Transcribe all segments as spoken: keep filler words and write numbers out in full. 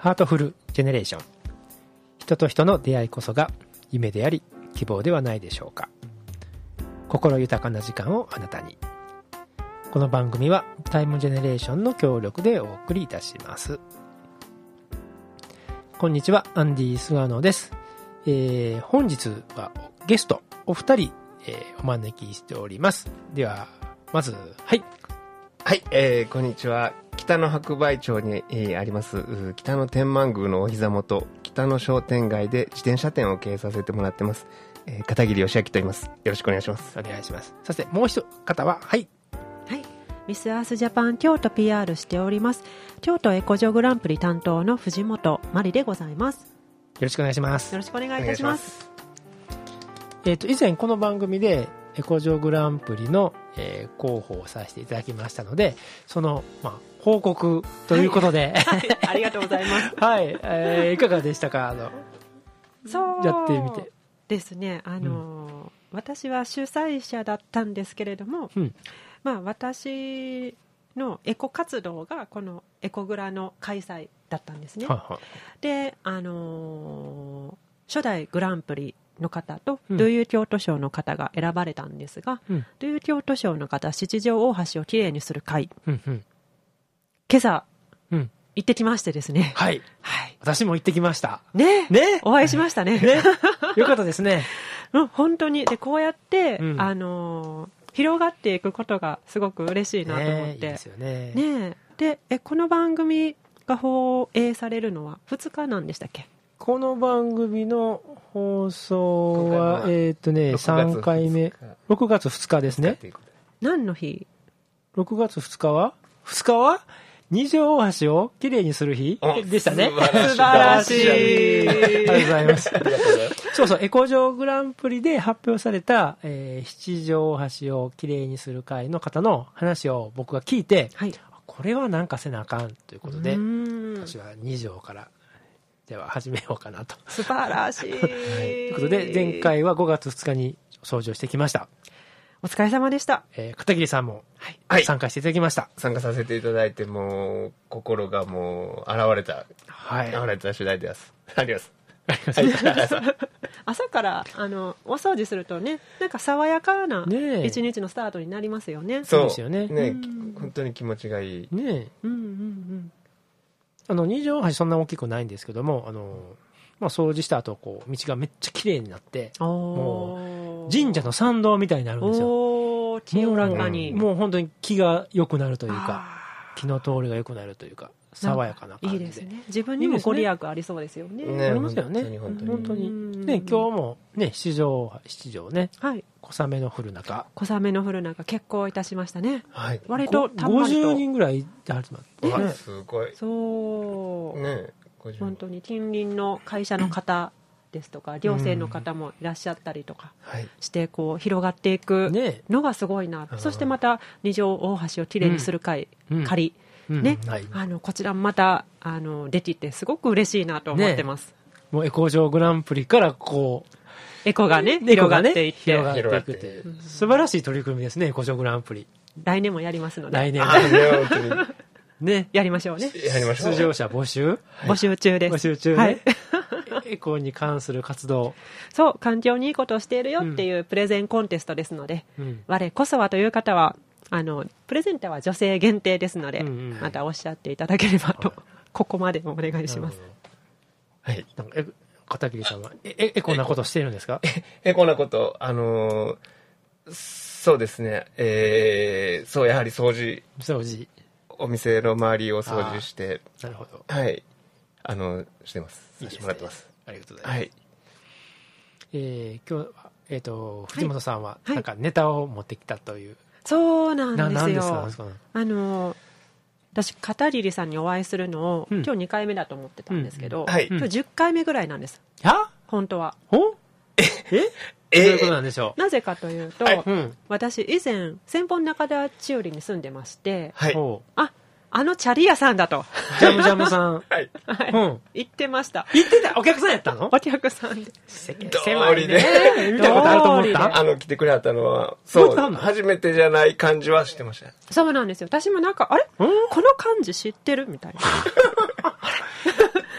ハートフルジェネレーション。人と人の出会いこそが夢であり希望ではないでしょうか。心豊かな時間をあなたに。この番組はタイムジェネレーションの協力でお送りいたします。こんにちは、アンディ・スワノです。えー、本日はゲストお二人、えー、お招きしております。ではまずはいはい、えー、こんにちは。北野白梅町に、えー、あります北野天満宮のお膝元北野商店街で自転車店を経営させてもらってます、えー、片桐義明と言います。よろしくお願いします。 お願いします。そしてもう一方ははいはい、ミスアースジャパン京都 ピーアール しております京都エコジョグランプリ担当の藤本真理でございます。よろしくお願いします。 よろしくお願いいたします。 えっと以前この番組でエコジョグランプリの、えー、広報をさせていただきましたので、その、まあ、報告ということで、 はいはい、ありがとうございますはい、えー、いかがでしたか。あのそうやってみてですね、あの、うん、私は主催者だったんですけれども、うん、まあ、私のエコ活動がこのエコグラの開催だったんですね。ははで、あのー、初代グランプリの方と、うん、ドゥーユー京都賞の方が選ばれたんですが、うん、ドゥーユー京都賞の方、七条大橋をきれいにする会、うんうん、今朝、うん、行ってきましてですね。 はい。はい、私も行ってきました。 ね。ね。お会いしましたね。ね。 よかったですね。 うん、本当に。で、こうやって、うん、あのー、広がっていくことがすごく嬉しいなと思って。ね、いいですよね。ね。で、え、この番組が放映されるのはふつかなんでしたっけ？ この番組の放送は、えっとね、さんかいめ、ろくがつふつかですね。 何の日？ ろくがつふつかはふつかは二条大橋をきれいにする日でしたね。 素晴らしい。 ありがとうございます。そうそう、エコジョグランプリで発表された、えー、七条大橋をきれいにする会の方の話を僕が聞いて、はい、これはなんかせなあかんということで、私は二条からでは始めようかなと。 素晴らしい。ということで、前回はごがつふつかに掃除をしてきました。 お疲れ様でした。 えー、片桐さんも、はい、参加していただきました。 参加させていただいて、もう、心がもう、現れた、はい、現れた次第です。あります。あります。 朝から、あの、お掃除するとね、なんか爽やかな一日のスタートになりますよね。 そうですよね。 ね、本当に気持ちがいい。 ね。うんうんうん。あの二条大橋そんな大きくないんですけども、あの、まあ、掃除した後こう道がめっちゃ綺麗になって、もう神社の参道みたいになるんですよ。 お清らかに、 もう本当に気が良くなるというか、気の通りが良くなるというか、爽やかな感じで。 いいですね。自分にもご利益ありそうですよね。 ね、ありますよね。本当に。本当にね、今日もね、七条七条ね、はい、小雨の降る中、 小雨の降る中結構いたしましたね。 はい。 割とたんまりとごじゅうにんぐらい集まって、 ね、すごい。 そう。 ね、 本当に近隣の会社の方ですとか行政の方もいらっしゃったりとかして、こう広がっていくのがすごいな。そしてまた二条大橋をきれいにする会、仮ね、あのこちらもまたあのできてすごく嬉しいなと思ってます。 もうエコジョグランプリからこうエコがね広がっていって広がっていくという素晴らしい取り組みですね。エコジョグランプリ来年もやりますので、 来年もね、やりましょうね。 やりましょう。 出場者募集、 はい、募集中です。 募集中ね。はい、エコに関する活動。 そう、環境にいいことをしているよっていうプレゼンコンテストですので、うん、我こそはという方は、あの、プレゼンターは女性限定ですので、うんうん、またおっしゃっていただければと、ここまでお願いします。 はい。 なんかえ片桐さんは、え、エコなことしているんですか？ エコなこと、あのー、そうですね、えー、そう、やはり掃除。 掃除。 お店の周りを掃除して、 なるほど。 はい。あの、してます。させてもらってます。 ありがとうございます。 はい。 えー、今日は、えっと、藤本さんは、なんかネタを持ってきたという。はい、 そうなんですよ。 何ですか？ あの、私、片桐さんにお会いするのを、うん、今日にかいめだと思ってたんですけど、うん、はい、今日じゅっかいめぐらいなんです。 は？ 本当は。 ほ？ええどういうことなんでしょう。 なぜかというと、はい、うん、私以前千本中田千織に住んでまして、はい、ああのチャリ屋さんだとジャムジャムさん、 はい、 はい、うん、行ってました。 行ってた。お客さんやったの？ お客さんで通りで見たことあると思った。 あの来てくれはったのはそう初めてじゃない感じはしてました。 そうなんですよ。私もなんかあれこの感じ知ってるみたいな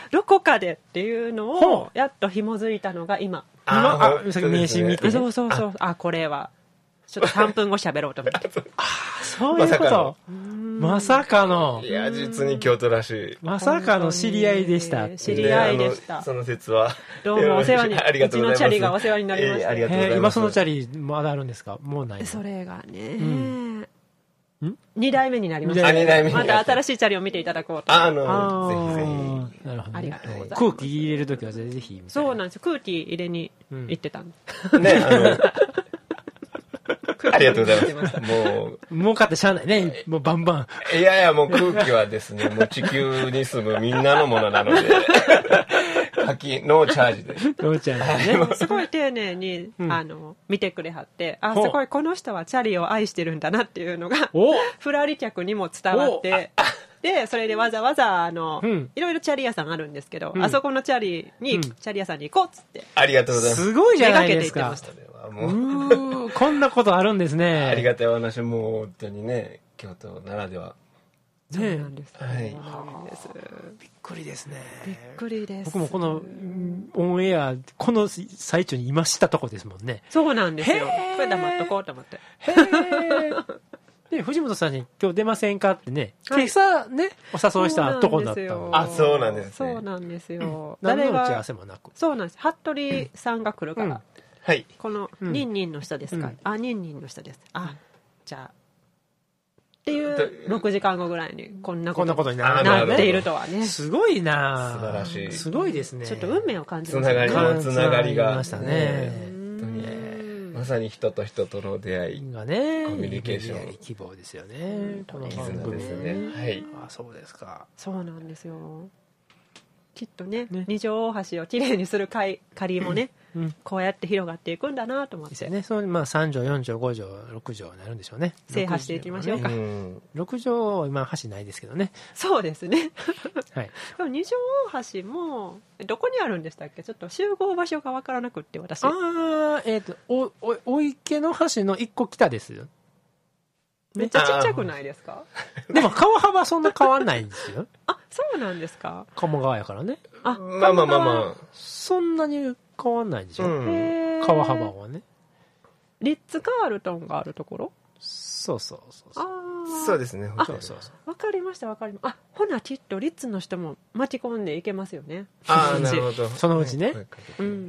どこかでっていうのをやっと紐づいたのが今。 今、あ、さっき名刺見て、ね。 そうそうそう。あ、これは。ちょっとさんぷんご喋ろうと思って。 ああ、そういうこと。まさかの。 いや、実に京都らしい。 まさかの知り合いでした。 知り合いでした。 その説は。 どうもお世話に、うちのチャリがお世話になりました。 ありがとうございます。 今そのチャリまだあるんですか？もうない。 それがね、にだいめになりました。 にだいめに。 また新しいチャリを見ていただこうと。 あの、ぜひぜひ。 なるほど。ありがとうございます。 空気入れるときはぜひ。 そうなんですよ。空気入れに行ってたんで。ね、あの、ありがとうございます。もう。 儲かってしゃあないね。もうバンバン。いやいや、もう空気はですね、もう地球に住むみんなのものなので。課金、ノーチャージで。 ノーチャージね。 すごい丁寧に、あの、見てくれはって、あ、すごいこの人はチャリを愛してるんだなっていうのが、ふらり客にも伝わって、で、それでわざわざ、あの、いろいろチャリ屋さんあるんですけど、あそこのチャリに、チャリ屋さんに行こうっつって。 ありがとうございます。 すごいじゃないですか。 めがけて行ってました。 もうこんなことあるんですね。 ありがたいお話、もう本当にね、京都ならでは。 そうなんです。 はい。 びっくりですね。 びっくりです。 僕もこのオンエア、この最中に今したとこですもんね。 そうなんですよ。これ黙っとこうと思って。 へー。で、藤本さんに今日出ませんかってね、今朝ね、お誘いしたとこだったの。 あ、そうなんですね。 そうなんですよ。 何の打ち合わせもなく。 そうなんです。服部さんが来るから。 はい。 この、ニンニンの人ですか、うん、あ、ニンニンの人です。あ、じゃあ、っていうろくじかんごぐらいにこんなこと、 ことになっているとはね。 すごいな素晴らしい。 すごいですね。 ちょっと運命を感じましたね。つながりのつながりが。 ましたね。 本当に。まさに人と人との出会いがね、 コミュニケーション。 希望ですよね。 この番組ですね。はい。 あ、そうですか。 そうなんですよ。きっとね、二条大橋をきれいにする会仮もね、うん、こうやって広がっていくんだなと思って。 ですね。そのまあさん条、よん条、ご条、ろく条になるんでしょうね。 制覇していきましょうか。 ろく条今橋ないですけどね。 そうですね。 はい。 でも二条大橋もどこにあるんでしたっけ？ちょっと集合場所がわからなくって私。 ああ、えっ、ー、とおおお池の橋の一個北ですよ。 めっちゃちっちゃくないですか？ でも川幅そんな変わんないんですよ。 あ、そうなんですか？ 鴨川やからね。 あ、まあまあまあまあ。 そんなに変わんないでしょ。うん、川幅はね。 リッツ・カールトンがあるところ？ そうそうそうそう。 あそうですね。 そうそうそう。 わかりましたわかりました。あ、ほなきっとリッツの人も巻き込んでいけますよね。 ああ、なるほど。 そのうちね。 うんうんうん。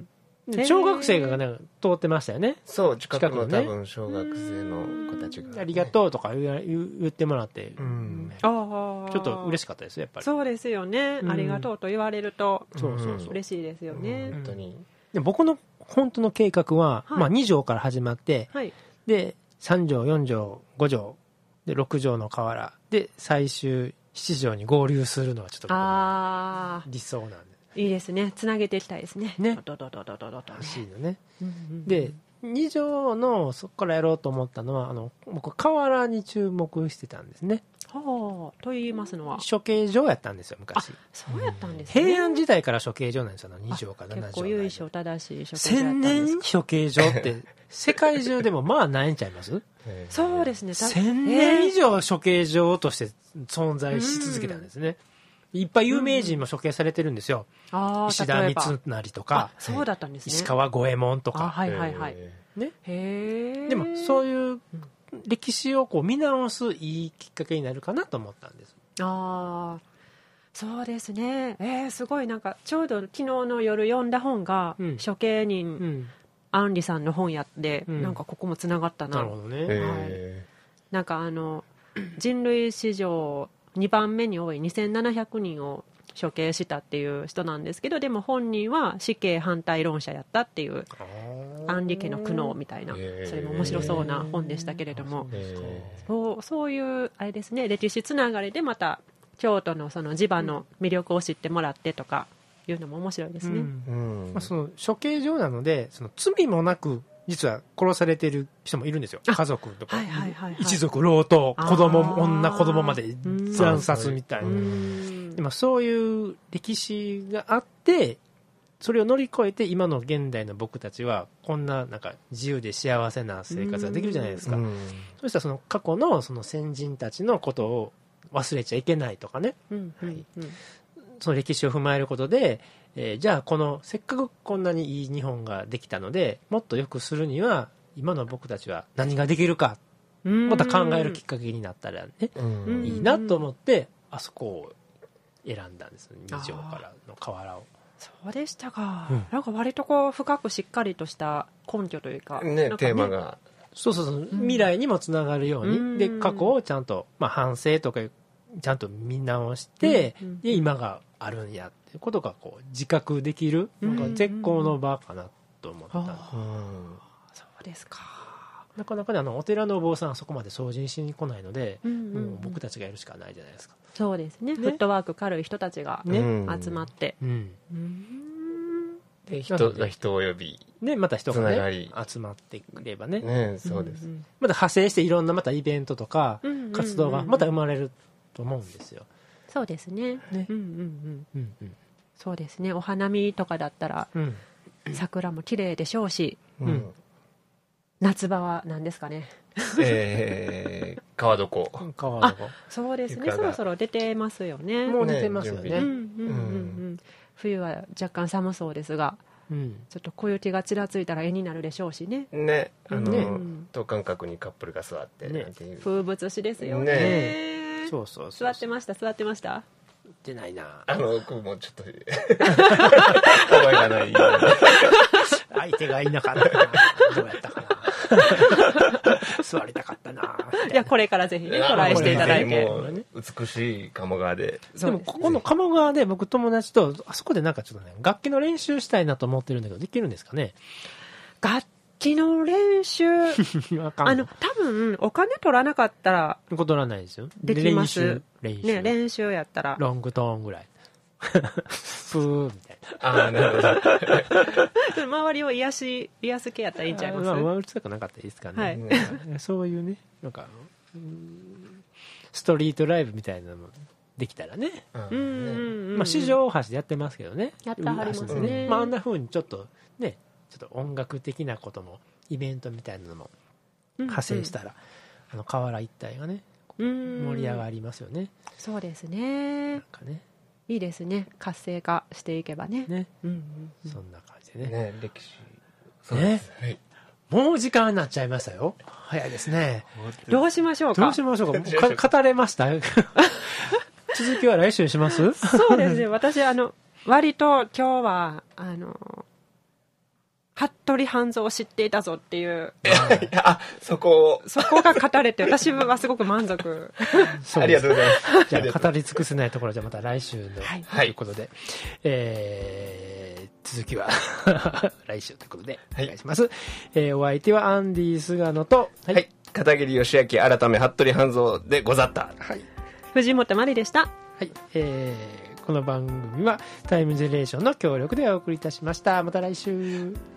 小学生がね通ってましたよね。 そう、近くの多分小学生の子たちが、 ね、ありがとうとか言ってもらって、うん、 あちょっと嬉しかったですやっぱり。 そうですよね、うん、ありがとうと言われると、 そうそうそう嬉しいですよね、 うん、本当に。 で僕の本当の計画は、はい、まあ、に条から始まって、はい、でさん条よん条ご条でろく条の河原で最終しち条に合流するのはちょっとあ理想なんで。 いいですね。つなげていきたいですね。 ね。 ドドドドドドド欲しいのね。うんうんうん、で、に条のそこからやろうと思ったのは、あの僕河原に注目してたんですね。 はあ、と言いますのは処刑場やったんですよ昔。 そうやったんですね。 平安時代から処刑場なんですよ。に条かなな条。 結構由緒正しい処刑場。 千年処刑場って世界中でもまあないんちゃいます？ そうですね。 千年以上処刑場として存在し続けたんですね。いっぱい有名人も処刑されてるんですよ。 うん、 石田三成とか、 そうだったんですね。 石川五右衛門とか。 はいはいはい。 ね。 へでもそういう歴史をこう見直すいいきっかけになるかなと思ったんです。 ああ、そうですね。えー、すごいなんかちょうど昨日の夜読んだ本が、うん、処刑人、うん、アンリさんの本やって、うん、なんかここもつながったな。 なるほどね。はい、 なんかあの人類史上にばんめに多いにせんななひゃくにんを処刑したっていう人なんですけど、でも本人は死刑反対論者やったっていうアンリ家の苦悩みたいな、それも面白そうな本でしたけれども、そう、そういうあれですね、歴史つながりでまた京都のその地場の魅力を知ってもらってとかいうのも面白いですね。うんうん、まあ、その処刑場なのでその罪もなく実は殺されてる人もいるんですよ。家族とか、はいはいはいはい、一族老頭、子供、女子供まで惨殺みたいな。でもそういう歴史があって、それを乗り越えて今の現代の僕たちはこんななんか自由で幸せな生活ができるじゃないですか。そしたらその過去のその先人たちのことを忘れちゃいけないとかね。うんうんうん、 その歴史を踏まえることで、えー、じゃあこのせっかくこんなにいい日本ができたのでもっと良くするには今の僕たちは何ができるかまた考えるきっかけになったらねいいなと思ってあそこを選んだんです二条からの河原を。 そうでしたか、うん、なんか割とこう深くしっかりとした根拠というか、 ね、 なんかねテーマがそうそうそう、うん、未来にもつながるように、うん、で過去をちゃんと、まあ、反省とかちゃんと見直して、うん、で今があるんやっていうことがこう自覚できる、うん、なんか絶好の場かなと思った、うん、 そうですか。 なかなかねあのお寺のお坊さんはそこまで掃除しに来ないので、うんうんうん、もう僕たちがやるしかないじゃないですか。 そうです ね, ねフットワーク軽い人たちが、ね、集まって、うんうん、 で人が人を呼び、 ね、また人が、ね、集まってくればね、 ねそうです、うんうん、 また派生していろんなまたイベントとか活動がまた生まれると思うんですよ。 そうです ね, ね、うんうんうんうんうん、そうですね。お花見とかだったら、うん、桜も綺麗でしょうし、うん、夏場は何ですかねえー、川床川床あそうですね。そろそろ出てますよね。 もう出てますよね、うんうんうんうんうん、冬は若干寒そうですが、うん、ちょっと小雪がちらついたら絵になるでしょうしね。 ねあの、ね、等間隔にカップルが座ってねなんていう風物詩ですよね。 ねそうそうそうそう座ってました座ってました出ないなあの僕もちょっと覚えがない相手がいなかったなどうやったかな座りたかったな。 いやこれからぜひねトライしていただいてもう美しい鴨川で。 でもここの鴨川で僕友達とあそこでなんかちょっとね楽器の練習したいなと思ってるんだけどできるんですかね。 楽器の練習あの多分お金取らなかったら取らないですよ。 できます。 練習練習、 ね、練習やったらロングトーンぐらいプーみたいな。ああなるほど。 周りを癒し癒す系やったらいいんちゃいます。 まあまあうるさくなかったらいいですかね、はい、そういうねなんかストリートライブみたいなのもできたらね、うんうんねまあ、四条大橋でやってますけどねやってはりますね、 まあ、あんな風にちょっとねちょっと音楽的なこともイベントみたいなのも派生したら、うんうん、あの河原一帯がね盛り上がりますよね。 そうですね。なんかねいいですね。活性化していけばね。ね、うんうんうん、そんな感じでね。 ね歴史そうです、ねはい、もう時間になっちゃいましたよ。早いですね。 どうしましょうか。 どうしましょうか。か語れました。続きは来週にします。 そうですね。私あの割と今日はあの。服部半蔵を知っていたぞっていうあそこそこが語れて私はすごく満足ありがとうございますじゃあ語り尽くせないところじゃまた来週の、はい、ということで、えー、続きは来週ということでお願いします、はいえー、お相手はアンディ菅野と、 はいはい、片桐義明改め服部半蔵でござった、 はい、藤本真理でした、 はいえー、この番組はタイムジェネレーションの協力でお送りいたしました。また来週。